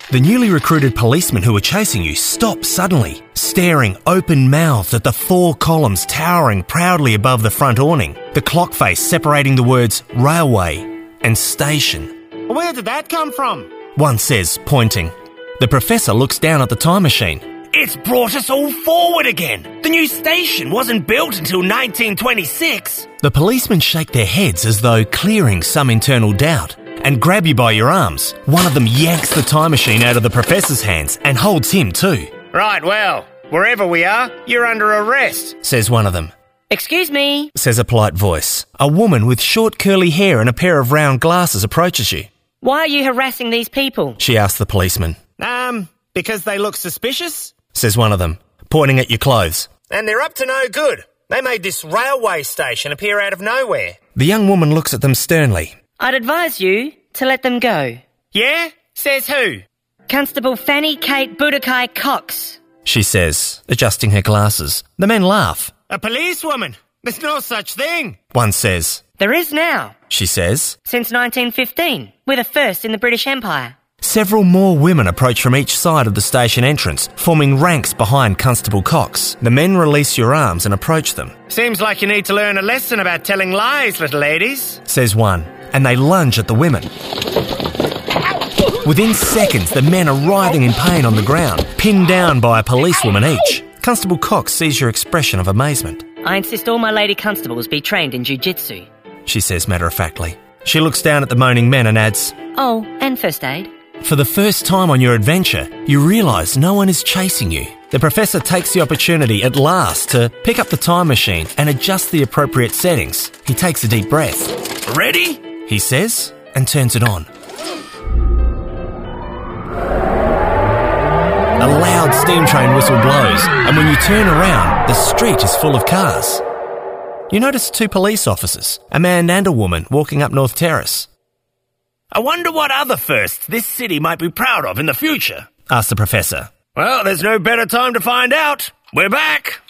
The newly recruited policemen who were chasing you stop suddenly, staring open-mouthed at the 4 columns towering proudly above the front awning, the clock face separating the words railway and station. Where did that come from? One says, pointing. The professor looks down at the time machine. It's brought us all forward again. The new station wasn't built until 1926. The policemen shake their heads as though clearing some internal doubt and grab you by your arms. One of them yanks the time machine out of the professor's hands and holds him too. Right, well, wherever we are, you're under arrest, says one of them. Excuse me, says a polite voice. A woman with short curly hair and a pair of round glasses approaches you. Why are you harassing these people? She asks the policeman. Because they look suspicious, says one of them, pointing at your clothes. and they're up to no good. They made this railway station appear out of nowhere. The young woman looks at them sternly. I'd advise you to let them go. Yeah? Says who? Constable Fanny Kate Budokai Cox, She says, adjusting her glasses. The men laugh. A policewoman? There's no such thing. One says. There is now, She says. since 1915. We're the first in the British Empire. Several more women approach from each side of the station entrance, forming ranks behind Constable Cox. The men release your arms and approach them, Seems like you need to learn a lesson about telling lies, little ladies. says one, and they lunge at the women. Within seconds, the men are writhing in pain on the ground, pinned down by a policewoman each. Constable Cox sees your expression of amazement. I insist all my lady constables be trained in jiu-jitsu. She says matter-of-factly. She looks down at the moaning men and adds, Oh, and first aid. For the first time on your adventure, you realise no one is chasing you. The professor takes the opportunity at last to pick up the time machine and adjust the appropriate settings. He takes a deep breath. Ready? He says, and turns it on. A loud steam train whistle blows, and when you turn around, the street is full of cars. You notice 2 police officers, a man and a woman, walking up North Terrace. I wonder what other firsts this city might be proud of in the future. Asks the professor. Well, there's no better time to find out. We're back.